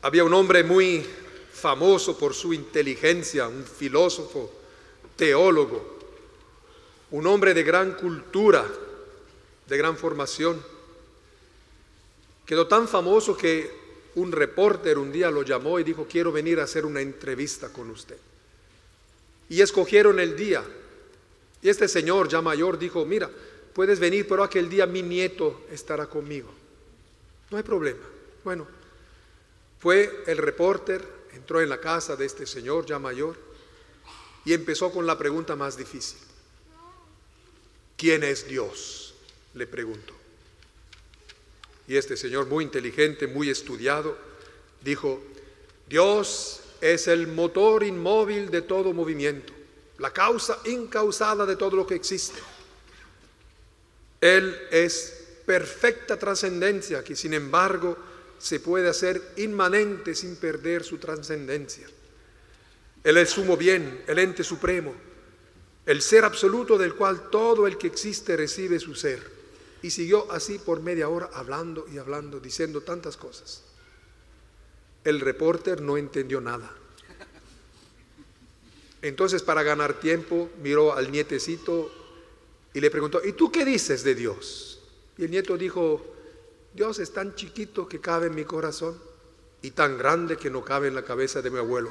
Había un hombre muy famoso por su inteligencia, un filósofo, teólogo, un hombre de gran cultura, de gran formación. Quedó tan famoso que un reporter un día lo llamó y dijo: quiero venir a hacer una entrevista con usted. Y escogieron el día. Y este señor ya mayor dijo: mira, puedes venir, pero aquel día mi nieto estará conmigo. No hay problema. Bueno, fue el reporter, entró en la casa de este señor ya mayor y empezó con la pregunta más difícil. ¿Quién es Dios?, le preguntó. Y este señor, muy inteligente, muy estudiado, dijo: Dios es el motor inmóvil de todo movimiento, la causa incausada de todo lo que existe. Él es perfecta trascendencia, que sin embargo se puede hacer inmanente sin perder su trascendencia. Él es sumo bien, el ente supremo, el ser absoluto del cual todo el que existe recibe su ser. Y siguió así por media hora hablando y hablando, diciendo tantas cosas. El reporter no entendió nada. Entonces, para ganar tiempo, miró al nietecito y le preguntó: ¿y tú qué dices de Dios? Y el nieto dijo: Dios es tan chiquito que cabe en mi corazón y tan grande que no cabe en la cabeza de mi abuelo.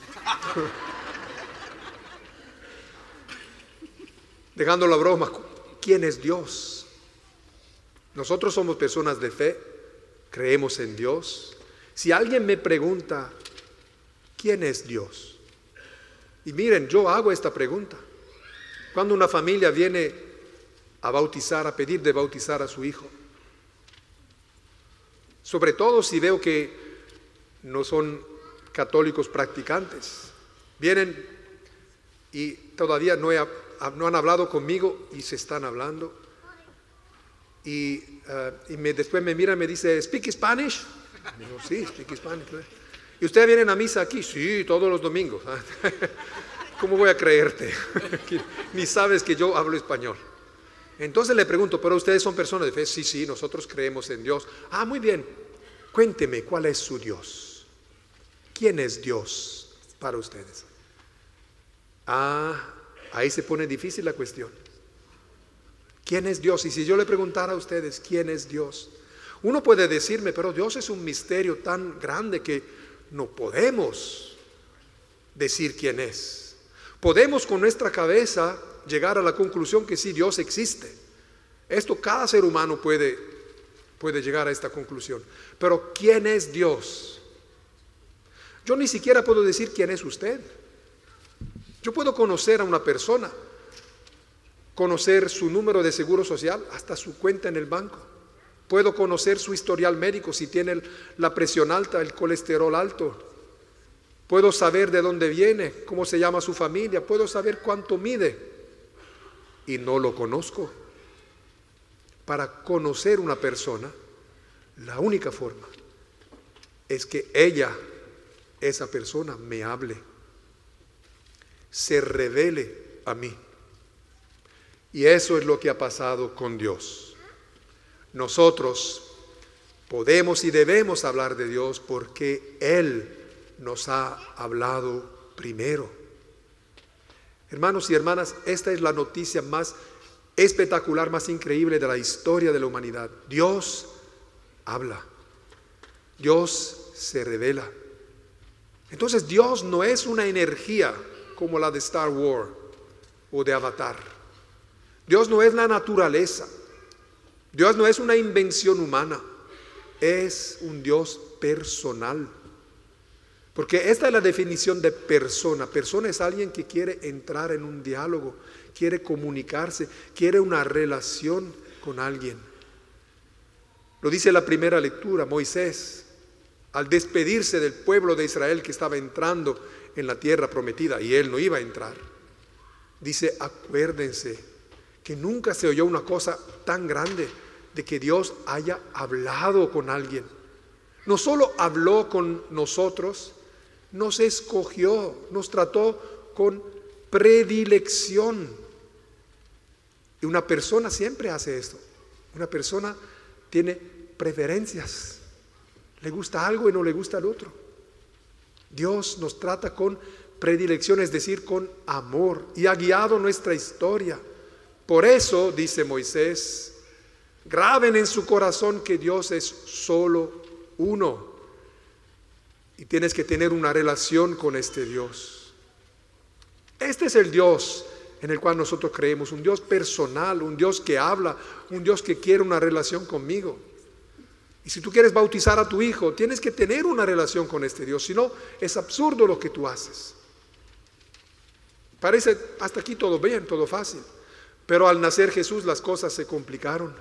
Dejando la broma, ¿quién es Dios? Nosotros somos personas de fe, creemos en Dios. Si alguien me pregunta: ¿quién es Dios? Y miren, yo hago esta pregunta. Cuando una familia viene a bautizar, a pedir de bautizar a su hijo, sobre todo si veo que no son católicos practicantes, vienen y todavía no han hablado conmigo y se están hablando. Y después me mira y me dice: ¿Speak Spanish? Digo: sí, speak Spanish. ¿Y ustedes vienen a misa aquí? Sí, todos los domingos. ¿Cómo voy a creerte? Ni sabes que yo hablo español. Entonces le pregunto: ¿pero ustedes son personas de fe? Sí, sí, nosotros creemos en Dios. Ah, muy bien. Cuénteme, ¿cuál es su Dios? ¿Quién es Dios para ustedes? Ah, ahí se pone difícil la cuestión. ¿Quién es Dios? Y si yo le preguntara a ustedes: ¿quién es Dios? Uno puede decirme: pero Dios es un misterio tan grande que no podemos decir quién es. Podemos con nuestra cabeza llegar a la conclusión que sí, Dios existe. Esto cada ser humano puede llegar a esta conclusión. Pero ¿quién es Dios? Yo ni siquiera puedo decir quién es usted. Yo puedo conocer a una persona, conocer su número de seguro social, hasta su cuenta en el banco. Puedo conocer su historial médico, si tiene la presión alta, el colesterol alto. Puedo saber de dónde viene, cómo se llama su familia, puedo saber cuánto mide. Y no lo conozco. Para conocer una persona, la única forma es que esa persona me hable, se revele a mí. Y eso es lo que ha pasado con Dios. Nosotros podemos y debemos hablar de Dios porque Él nos ha hablado primero. Hermanos y hermanas, esta es la noticia más espectacular, más increíble de la historia de la humanidad. Dios habla. Dios se revela. Entonces Dios no es una energía como la de Star Wars o de Avatar. Dios no es la naturaleza. Dios no es una invención humana. Es un Dios personal. Porque esta es la definición de persona. Persona es alguien que quiere entrar en un diálogo, quiere comunicarse, quiere una relación con alguien. Lo dice la primera lectura. Moisés, al despedirse del pueblo de Israel que estaba entrando en la tierra prometida, y él no iba a entrar, dice: acuérdense que nunca se oyó una cosa tan grande, de que Dios haya hablado con alguien. No solo habló con nosotros, nos escogió, nos trató con predilección. Y una persona siempre hace esto. Una persona tiene preferencias. Le gusta algo y no le gusta el otro. Dios nos trata con predilección, es decir, con amor, y ha guiado nuestra historia. Por eso, dice Moisés, graben en su corazón que Dios es solo uno. Y tienes que tener una relación con este Dios. Este es el Dios en el cual nosotros creemos, un Dios personal, un Dios que habla, un Dios que quiere una relación conmigo. Y si tú quieres bautizar a tu hijo, tienes que tener una relación con este Dios, si no, es absurdo lo que tú haces. Parece hasta aquí todo bien, todo fácil, pero al nacer Jesús las cosas se complicaron,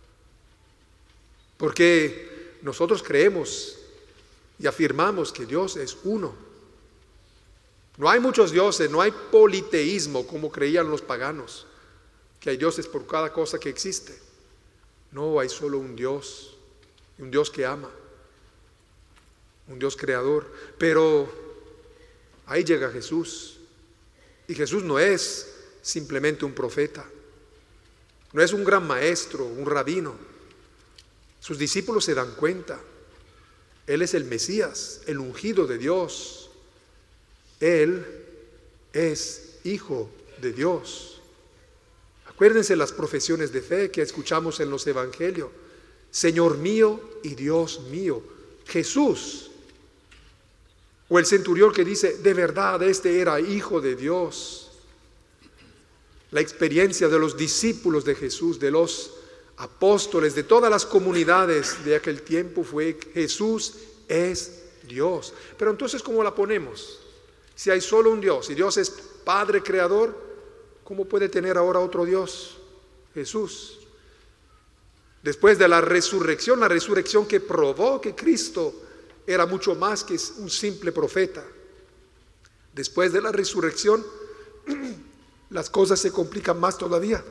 porque nosotros creemos y afirmamos que Dios es uno. No hay muchos dioses, no hay politeísmo como creían los paganos, que hay dioses por cada cosa que existe. No, hay solo un Dios que ama, un Dios creador. Pero ahí llega Jesús, y Jesús no es simplemente un profeta, no es un gran maestro, un rabino. Sus discípulos se dan cuenta, Él es el Mesías, el ungido de Dios. Él es Hijo de Dios. Acuérdense las profesiones de fe que escuchamos en los evangelios: Señor mío y Dios mío. Jesús. O el centurión que dice: de verdad este era Hijo de Dios. La experiencia de los discípulos de Jesús, de los apóstoles, de todas las comunidades de aquel tiempo fue: Jesús es Dios. Pero entonces, ¿cómo la ponemos? Si hay solo un Dios y Dios es Padre Creador, ¿cómo puede tener ahora otro Dios? Jesús. Después de la resurrección que probó que Cristo era mucho más que un simple profeta. Después de la resurrección, las cosas se complican más todavía,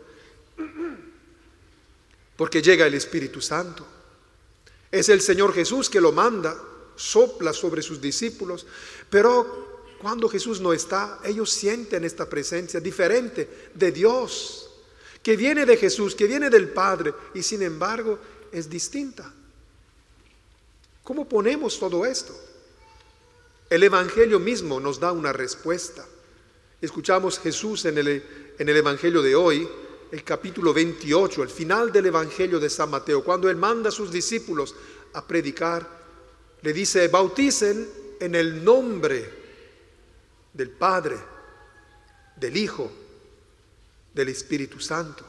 porque llega el Espíritu Santo. Es el Señor Jesús que lo manda, sopla sobre sus discípulos, pero cuando Jesús no está, ellos sienten esta presencia diferente de Dios, que viene de Jesús, que viene del Padre, y sin embargo es distinta. ¿Cómo ponemos todo esto? El Evangelio mismo nos da una respuesta. Escuchamos Jesús en el Evangelio de hoy, el capítulo 28, el final del Evangelio de San Mateo, cuando Él manda a sus discípulos a predicar, le dice: bauticen en el nombre del Padre, del Hijo, del Espíritu Santo.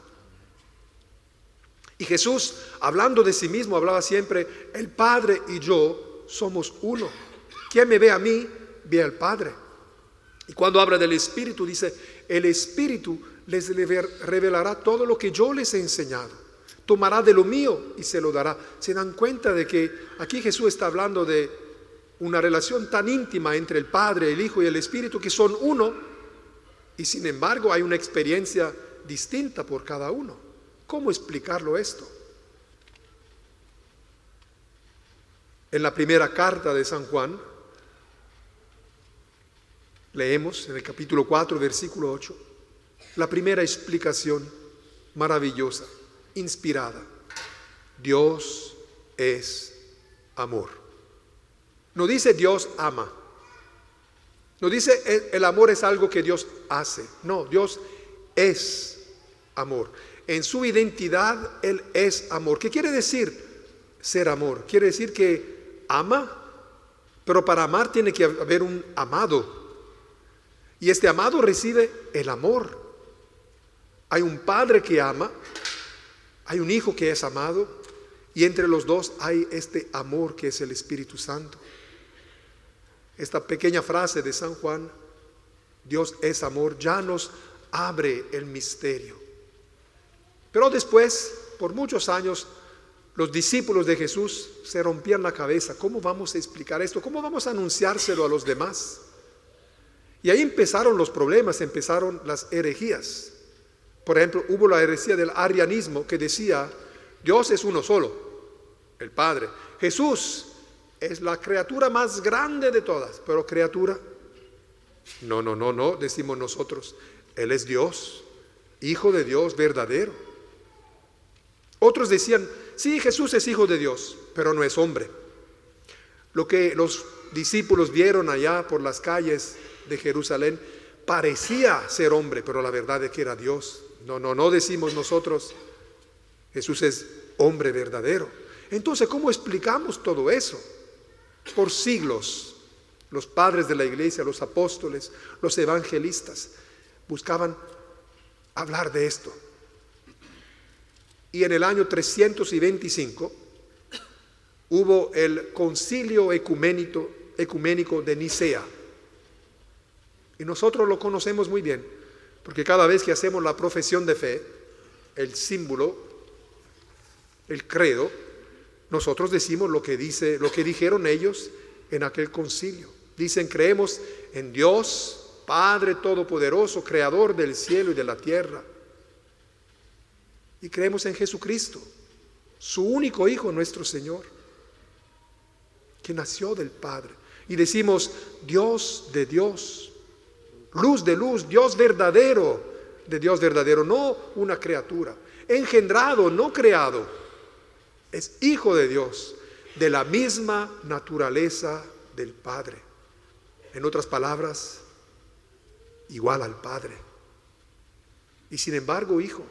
Y Jesús, hablando de sí mismo, hablaba siempre: el Padre y yo somos uno. Quien me ve a mí, ve al Padre. Y cuando habla del Espíritu, dice: el Espíritu les revelará todo lo que yo les he enseñado. Tomará de lo mío y se lo dará. Se dan cuenta de que aquí Jesús está hablando de una relación tan íntima entre el Padre, el Hijo y el Espíritu, que son uno, y sin embargo hay una experiencia distinta por cada uno. ¿Cómo explicarlo esto? En la primera carta de San Juan, leemos en el capítulo 4, versículo 8, la primera explicación maravillosa, inspirada: Dios es amor. No dice Dios ama, no dice el amor es algo que Dios hace, no, Dios es amor. En su identidad Él es amor. ¿Qué quiere decir ser amor? Quiere decir que ama, pero para amar tiene que haber un amado, y este amado recibe el amor. Hay un padre que ama, hay un hijo que es amado, y entre los dos hay este amor que es el Espíritu Santo. Esta pequeña frase de San Juan, Dios es amor, ya nos abre el misterio. Pero después, por muchos años, los discípulos de Jesús se rompían la cabeza: ¿cómo vamos a explicar esto? ¿Cómo vamos a anunciárselo a los demás? Y ahí empezaron los problemas, empezaron las herejías. Por ejemplo, hubo la herejía del arianismo, que decía: Dios es uno solo, el Padre. Jesús es la criatura más grande de todas, pero criatura. No, decimos nosotros. Él es Dios, Hijo de Dios verdadero. Otros decían: sí, Jesús es Hijo de Dios, pero no es hombre. Lo que los discípulos vieron allá por las calles de Jerusalén, parecía ser hombre, pero la verdad es que era Dios. No decimos nosotros, Jesús es hombre verdadero. Entonces, ¿cómo explicamos todo eso? Por siglos, los padres de la iglesia, los apóstoles, los evangelistas, buscaban hablar de esto. Y en el año 325 hubo el concilio ecuménico de Nicea. Y nosotros lo conocemos muy bien, porque cada vez que hacemos la profesión de fe, el símbolo, el credo, nosotros decimos lo que dijeron ellos en aquel concilio. Dicen: creemos en Dios, Padre Todopoderoso, Creador del cielo y de la tierra. Y creemos en Jesucristo, su único Hijo, nuestro Señor, que nació del Padre. Y decimos: Dios de Dios, luz de luz, Dios verdadero de Dios verdadero, no una criatura, engendrado, no creado, es Hijo de Dios, de la misma naturaleza del Padre. En otras palabras, igual al Padre. Y sin embargo, Hijo,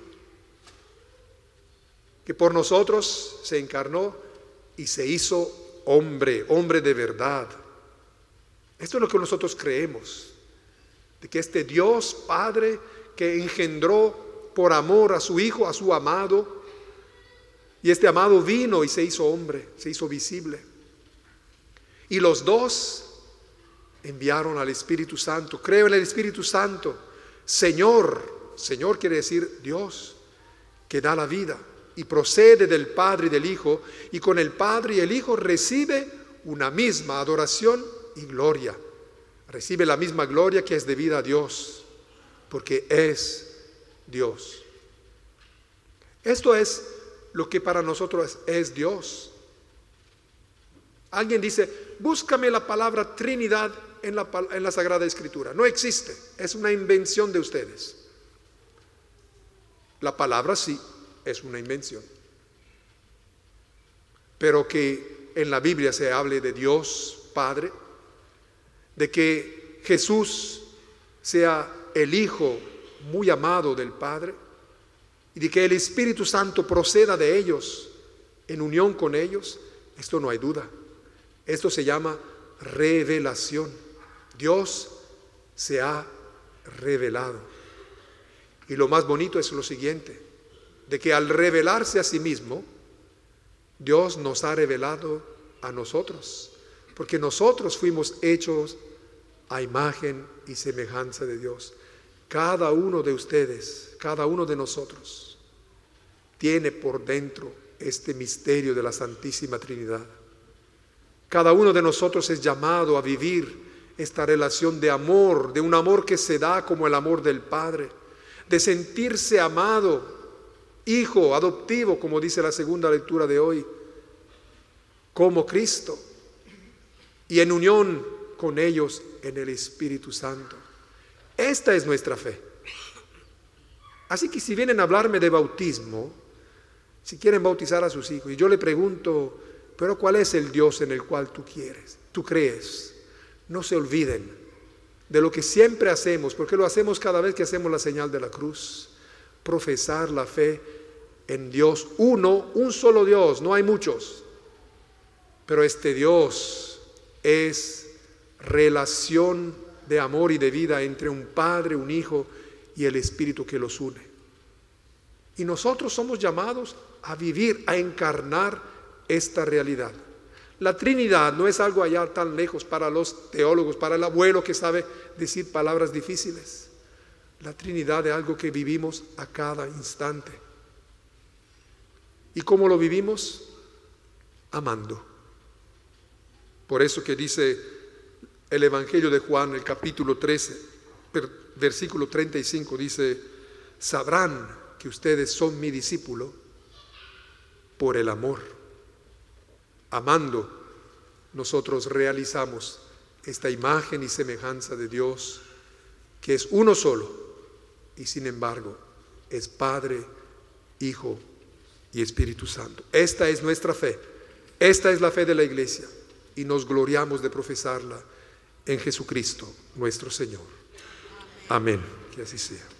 que por nosotros se encarnó y se hizo hombre, hombre de verdad. Esto es lo que nosotros creemos, de que este Dios Padre que engendró por amor a su Hijo, a su amado, y este amado vino y se hizo hombre, se hizo visible. Y los dos enviaron al Espíritu Santo. Creo en el Espíritu Santo, Señor. Señor quiere decir Dios, que da la vida, y procede del Padre y del Hijo, y con el Padre y el Hijo recibe una misma adoración y gloria. Recibe la misma gloria que es debida a Dios, porque es Dios. Esto es lo que para nosotros es Dios. Alguien dice: búscame la palabra Trinidad en la Sagrada Escritura. No existe, es una invención de ustedes. La palabra sí es una invención, pero que en la Biblia se hable de Dios Padre, de que Jesús sea el Hijo muy amado del Padre, y de que el Espíritu Santo proceda de ellos en unión con ellos, esto no hay duda. Esto se llama revelación. Dios se ha revelado. Y lo más bonito es lo siguiente, de que al revelarse a sí mismo, Dios nos ha revelado a nosotros, porque nosotros fuimos hechos a imagen y semejanza de Dios. Cada uno de ustedes, cada uno de nosotros, tiene por dentro este misterio de la Santísima Trinidad. Cada uno de nosotros es llamado a vivir esta relación de amor, de un amor que se da como el amor del Padre, de sentirse amado, hijo adoptivo, como dice la segunda lectura de hoy, como Cristo, y en unión con ellos en el Espíritu Santo. Esta es nuestra fe. Así que si vienen a hablarme de bautismo, si quieren bautizar a sus hijos, y yo le pregunto: pero ¿cuál es el Dios en el cual tú crees? No se olviden de lo que siempre hacemos, porque lo hacemos cada vez que hacemos la señal de la cruz: profesar la fe en Dios uno, un solo Dios, no hay muchos, pero este Dios es relación de amor y de vida entre un Padre, un Hijo y el Espíritu que los une. Y nosotros somos llamados a vivir, a encarnar esta realidad. La Trinidad no es algo allá tan lejos para los teólogos, para el abuelo que sabe decir palabras difíciles. La Trinidad es algo que vivimos a cada instante. ¿Y cómo lo vivimos? Amando. Por eso que dice el Evangelio de Juan, el capítulo 13, versículo 35, dice: sabrán que ustedes son mi discípulo por el amor. Amando, nosotros realizamos esta imagen y semejanza de Dios, que es uno solo, y sin embargo es Padre, Hijo y Espíritu Santo. Esta es nuestra fe, esta es la fe de la iglesia, y nos gloriamos de profesarla en Jesucristo nuestro Señor. Amén. Que así sea.